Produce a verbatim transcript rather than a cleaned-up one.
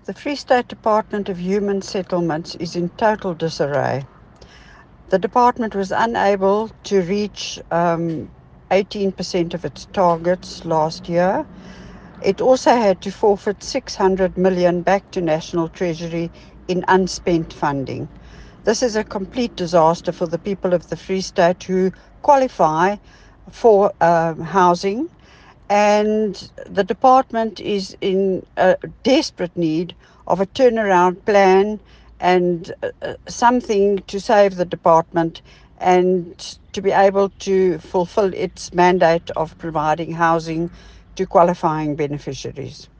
The Free State Department of Human Settlements is in total disarray. The department was unable to reach um, eighteen percent of its targets last year. It also had to forfeit six hundred million back to National Treasury in unspent funding. This is a complete disaster for the people of the Free State who qualify for um, housing, and the department is in a desperate need of a turnaround plan and uh, uh, something to save the department and to be able to fulfill its mandate of providing housing to qualifying beneficiaries.